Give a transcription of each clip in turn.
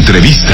Entrevista.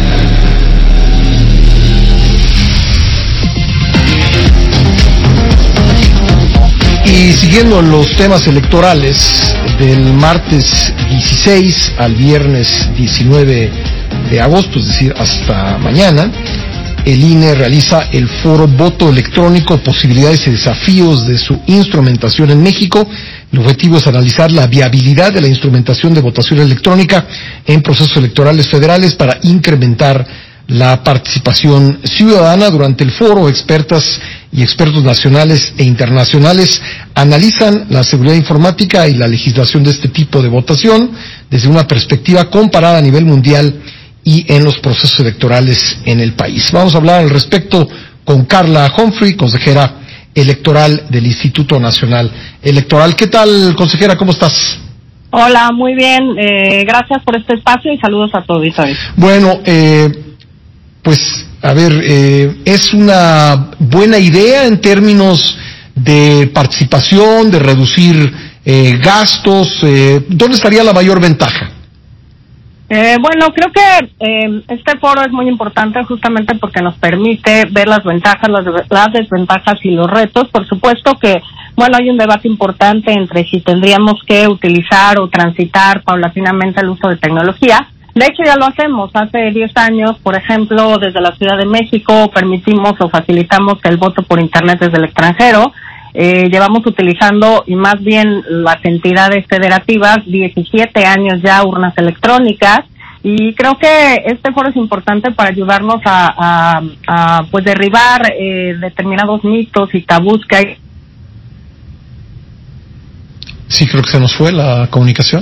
Y siguiendo los temas electorales, del martes 16 al viernes 19 de agosto, es decir, hasta mañana, el INE realiza el foro Voto Electrónico, posibilidades y desafíos de su instrumentación en México. El objetivo es analizar la viabilidad de la instrumentación de votación electrónica en procesos electorales federales para incrementar la participación ciudadana. Durante el foro, expertas y expertos nacionales e internacionales analizan la seguridad informática y la legislación de este tipo de votación desde una perspectiva comparada a nivel mundial y en los procesos electorales en el país. Vamos a hablar al respecto con Carla Humphrey, consejera electoral del Instituto Nacional Electoral. ¿Qué tal, consejera? ¿Cómo estás? Hola, muy bien. Gracias por este espacio y saludos a tu auditorio. Bueno, pues, a ver, es una buena idea en términos de participación, de reducir gastos. ¿Dónde estaría la mayor ventaja? Bueno, creo que este foro es muy importante justamente porque nos permite ver las ventajas, las desventajas y los retos. Por supuesto que, bueno, hay un debate importante entre si tendríamos que utilizar o transitar paulatinamente el uso de tecnología. De hecho, ya lo hacemos. Hace 10 años, por ejemplo, desde la Ciudad de México permitimos o facilitamos el voto por Internet desde el extranjero. Llevamos utilizando, y más bien las entidades federativas, 17 años ya urnas electrónicas, y creo que este foro es importante para ayudarnos a pues derribar determinados mitos y tabús que hay. Sí, creo que se nos fue la comunicación.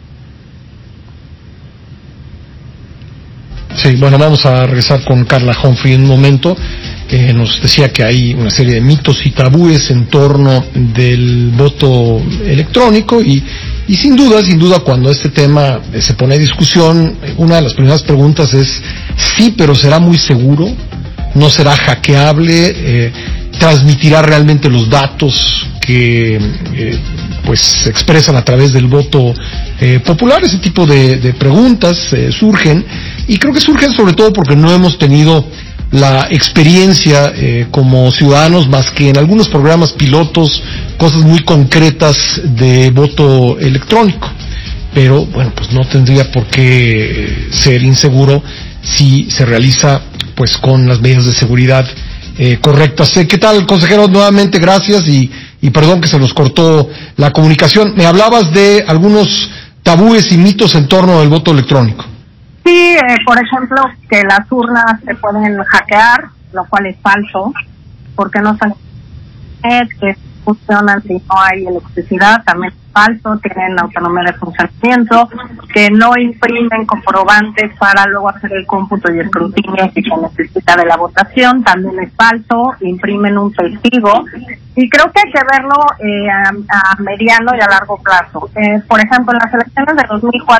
Sí, bueno, vamos a regresar con Carla Humphrey en un momento. Nos decía que hay una serie de mitos y tabúes en torno del voto electrónico y sin duda, cuando este tema se pone a discusión, una de las primeras preguntas es, sí, pero ¿será muy seguro? ¿No será hackeable? ¿Transmitirá realmente los datos que pues se expresan a través del voto popular? Ese tipo de preguntas surgen, y creo que surgen sobre todo porque no hemos tenido la experiencia como ciudadanos, más que en algunos programas pilotos, cosas muy concretas de voto electrónico. Pero bueno, pues no tendría por qué ser inseguro si se realiza pues con las medidas de seguridad correctas. ¿Qué tal, consejero? Nuevamente gracias y perdón que se nos cortó la comunicación. Me hablabas de algunos tabúes y mitos en torno al voto electrónico. Sí, por ejemplo, que las urnas se pueden hackear, lo cual es falso, porque no son que funcionan si no hay electricidad, también es falso, tienen autonomía de funcionamiento, que no imprimen comprobantes para luego hacer el cómputo y escrutinio que se necesita de la votación, también es falso, imprimen un testigo, y creo que hay que verlo a mediano y a largo plazo. Por ejemplo, en las elecciones de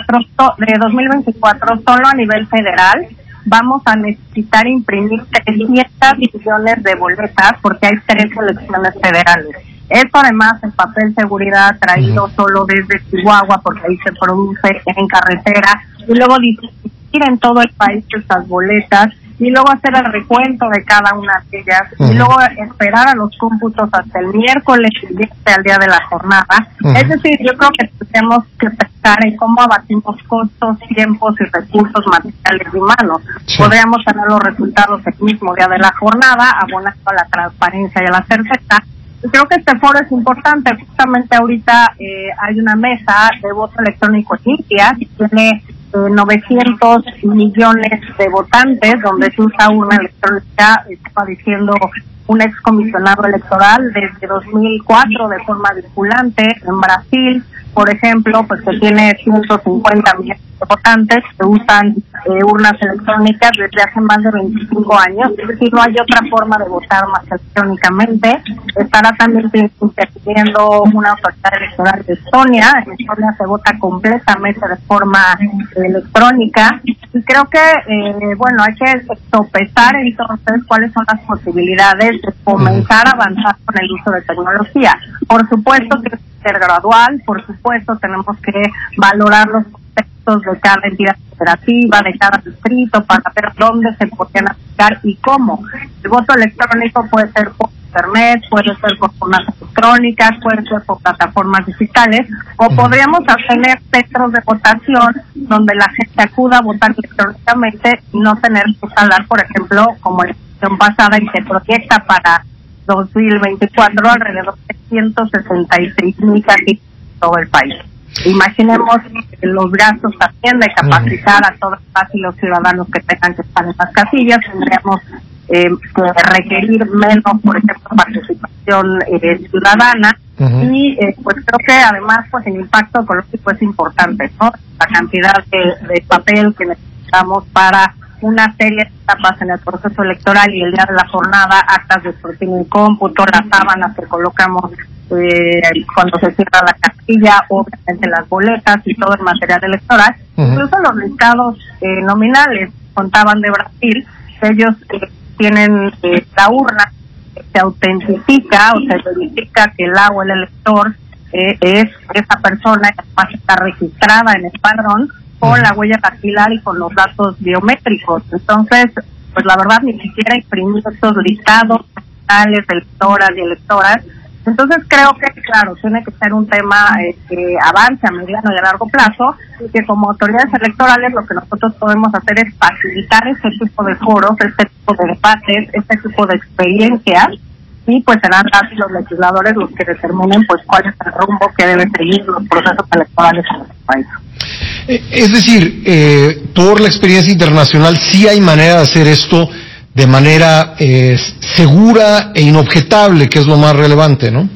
2024, solo a nivel federal, vamos a necesitar imprimir 300 millones de boletas porque hay 3 elecciones federales. Esto además en papel seguridad traído solo desde Chihuahua porque ahí se produce en carretera, y luego distribuir en todo el país estas boletas y luego hacer el recuento de cada una de ellas y luego esperar a los cómputos hasta el miércoles siguiente al día de la jornada. Es decir, yo creo que tenemos que pensar en cómo abatimos costos, tiempos y recursos materiales y humanos. Podríamos tener los resultados el mismo día de la jornada, abonando a la transparencia y a la certeza. Y creo que este foro es importante. Justamente ahorita hay una mesa de voto electrónico en India que tiene 900 millones de votantes, donde se usa una electrónica, estaba diciendo un excomisionado electoral desde 2004 de forma vinculante. En Brasil, por ejemplo, pues que tiene 150 millones de votantes que usan urnas electrónicas desde hace más de 25 años. Es decir, no hay otra forma de votar más electrónicamente. Estará también interviniendo una autoridad electoral de Estonia. En Estonia se vota completamente de forma electrónica. Y creo que, bueno, hay que sopesar entonces cuáles son las posibilidades de comenzar a avanzar con el uso de tecnología. Por supuesto que ser gradual, por supuesto tenemos que valorar los datos de cada entidad federativa, de cada distrito, para ver dónde se podían aplicar y cómo. El voto electrónico puede ser por internet, puede ser por formas electrónicas, puede ser por plataformas digitales, o podríamos tener centros de votación donde la gente acuda a votar electrónicamente y no tener que instalar, por ejemplo, como la elección pasada y se proyecta para 2024 alrededor de 166,000 casillas en todo el país. Imaginemos los gastos también de capacitar a todos los ciudadanos que tengan que estar en las casillas. Tendríamos que requerir menos, por ejemplo, participación ciudadana. Y pues creo que además pues el impacto ecológico es importante, ¿no? La cantidad de papel que necesitamos para una serie de etapas en el proceso electoral y el día de la jornada, actas de escrutinio y cómputo, las sábanas que colocamos cuando se cierra la casilla, obviamente las boletas y todo el material electoral, incluso los listados nominales. Contaban de Brasil, ellos tienen la urna, se autentifica o se verifica que el agua, el elector, es esa persona que además está registrada en el padrón con la huella dactilar y con los datos biométricos. Entonces, pues la verdad ni siquiera imprimir estos listados nacionales de electoras y electoras. Entonces creo que, claro, tiene que ser un tema que avance a mediano y a largo plazo, y que como autoridades electorales lo que nosotros podemos hacer es facilitar este tipo de foros, este tipo de debates, este tipo de experiencias, y pues serán los legisladores los que determinen pues cuál es el rumbo que deben seguir los procesos electorales en nuestro país. Es decir, por la experiencia internacional sí hay manera de hacer esto de manera segura e inobjetable, que es lo más relevante, ¿no?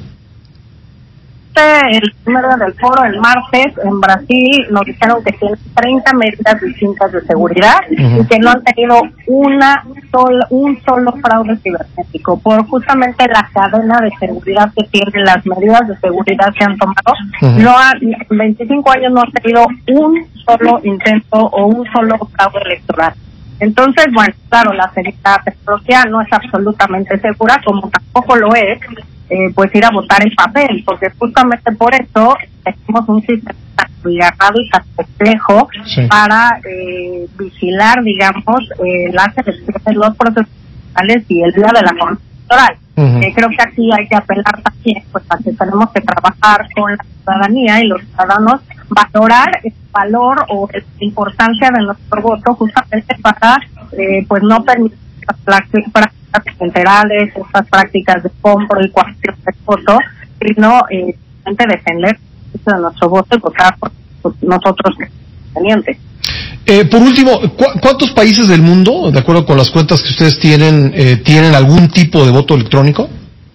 El primer día del foro, el martes, en Brasil, nos dijeron que tienen 30 medidas distintas de seguridad y que no han tenido un solo fraude cibernético, por justamente la cadena de seguridad que tienen, las medidas de seguridad que han tomado. En 25 años no han tenido un solo intento o un solo fraude electoral. Entonces, bueno, claro, la tecnología no es absolutamente segura, como tampoco lo es pues ir a votar en papel, porque justamente por eso tenemos un sistema tan agarrado y tan complejo para vigilar, digamos, las elecciones, los procesos electorales y el día de la jornada electoral. Creo que aquí hay que apelar también pues a que tenemos que trabajar con la ciudadanía y los ciudadanos, valorar el valor o la importancia de nuestro voto justamente para pues no permitir las prácticas electorales, estas prácticas de compra y coacción del voto, sino defender de nuestro voto y votar por nosotros convenientes. Por último, ¿cuántos países del mundo, de acuerdo con las cuentas que ustedes tienen, tienen algún tipo de voto electrónico?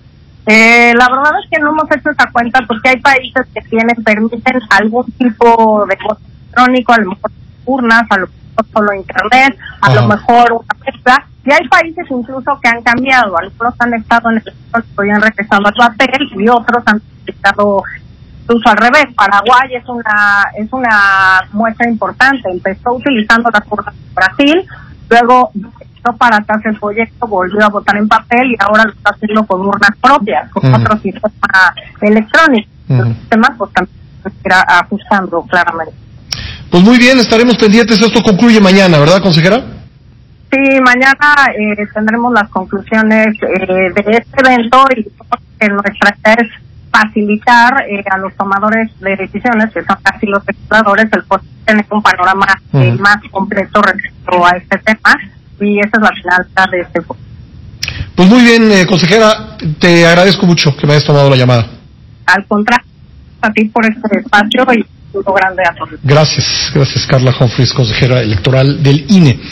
La verdad es que no hemos hecho esa cuenta porque hay países que permiten algún tipo de voto electrónico, a lo mejor urnas, a lo mejor solo internet, a lo mejor una mezcla, y hay países incluso que han cambiado, algunos han estado en el electrónico y han regresado al papel, y otros han estado incluso al revés. Paraguay es una muestra importante, empezó utilizando las urnas de Brasil, luego para atrás el proyecto, volvió a votar en papel y ahora lo está haciendo con urnas propias, con otro sistema electrónico. El sistema pues también se irá ajustando claramente. Pues muy bien, estaremos pendientes. Esto concluye mañana, ¿verdad, consejera? Sí, mañana tendremos las conclusiones de este evento, y nuestra idea es facilitar a los tomadores de decisiones, que son casi los legisladores, el poder tener un panorama más completo respecto a este tema, y esa es la finalidad de este foro. Pues muy bien, consejera, te agradezco mucho que me hayas tomado la llamada. Al contrario, a ti por este espacio y un saludo grande a todos. Gracias, Carla Humphreys, consejera electoral del INE.